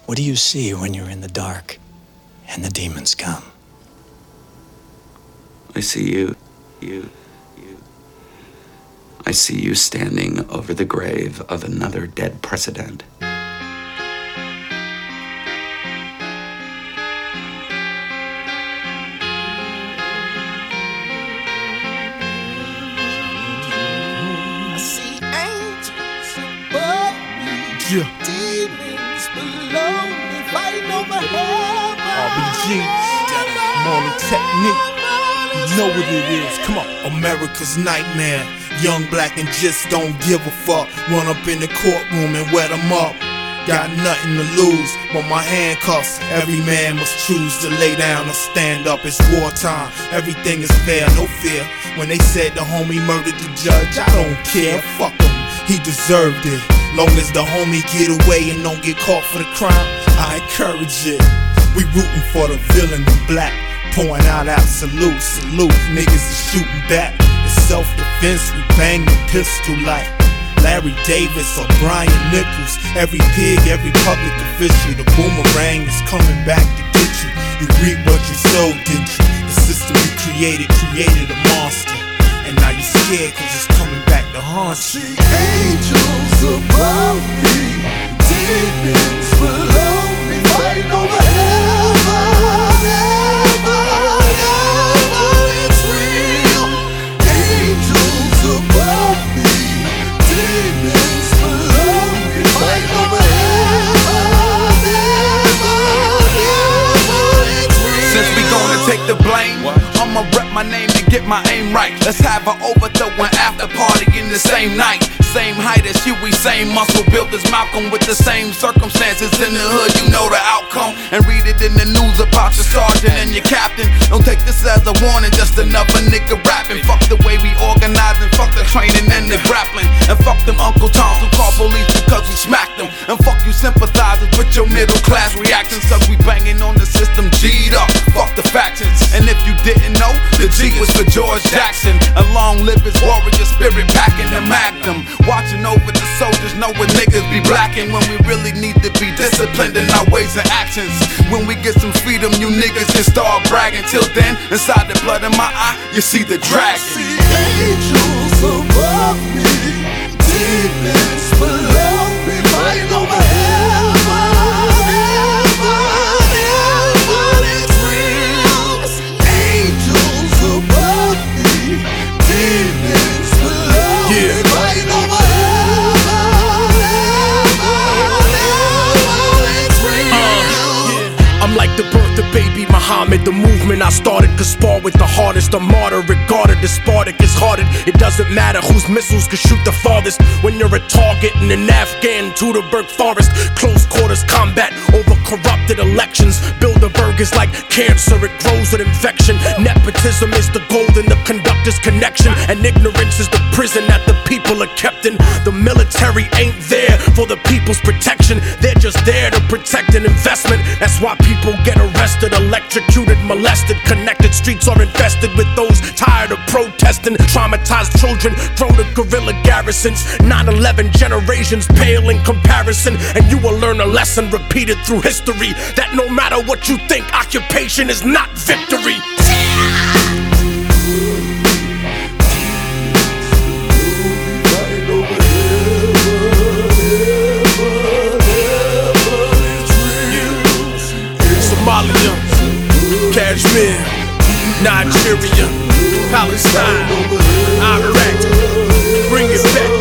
What do you see when you're in the dark and the demons come? I see you. I see you standing over the grave of another dead president. I see angels above me, demons below me, fighting over heaven. RBG, Morning Technique, you know what it is. Come on. America's nightmare, young, black, and just don't give a fuck. Run up in the courtroom and wet them up. Got nothing to lose but my handcuffs. Every man must choose to lay down or stand up. It's wartime, everything is fair, no fear. When they said the homie murdered the judge, I don't care, fuck him, he deserved it. Long as the homie get away and don't get caught for the crime, I encourage it. We rooting for the villain in black, pouring out absolute salute. Niggas is shooting back, it's self-defense, we bang the pistol like Larry Davis or Brian Nichols. Every pig, every public official, the boomerang is coming back to get you. You reap what you sow, didn't you? The system you created a monster, and now you're scared cause it's coming back to haunt you. See angels above me, demons below me, fighting over heaven. It's real. Angels above me, demons below me, fighting over heaven. It's real. Since we gonna take the blame, I'ma rep my name to get my aim right. Let's have an overthrow and after party in the same night. Same height as Huey, same muscle built as Malcolm, with the same circumstances in the hood, you know the outcome. And read it in the news about your sergeant and your captain. Don't take this as a warning, just another nigga rapping. Fuck the way we organize and fuck the training and the grappling. And fuck them Uncle Toms who call police because we smacked them. And fuck you sympathizers with your middle class reactions, cause we banging on the system G'd up. Fuck the factions. And if you didn't know, the G was for George Jackson. A long live his warrior spirit packing the magnum. Watching over the soldiers, knowing niggas be blacking when we really need to be disciplined in our ways and actions. When we get some freedom, you niggas can start bragging. Till then, inside the blood in my eye, you see the dragon. See angels above me, demons below me, fighting over heaven. It's real. Angels above me, demons below me, fighting over heaven. It's real. I'm like the birth of baby Muhammad. The movement I started could spar with the hardest. A martyr regarded as Spartacus hearted. It doesn't matter whose missiles could shoot the farthest when you're a target in an Afghan Teutoburg forest. Close quarters combat over corrupted elections. Bilderberg is like cancer, it grows with infection. Nepotism is the gold in the conductor's connection, and ignorance is the prison that the people are kept in. The military ain't there for the people's protection, they're just there to protect an investment. That's why people get arrested, electrocuted, molested. Connected streets are infested with those tired of protesting. Traumatized children thrown to guerrilla garrisons. 9/11 generations pale in comparison. And you will learn a lesson repeated through history, that no matter what you think, occupation is not victory. Somalia, Kashmir, Nigeria, Palestine, Iraq, bring it back.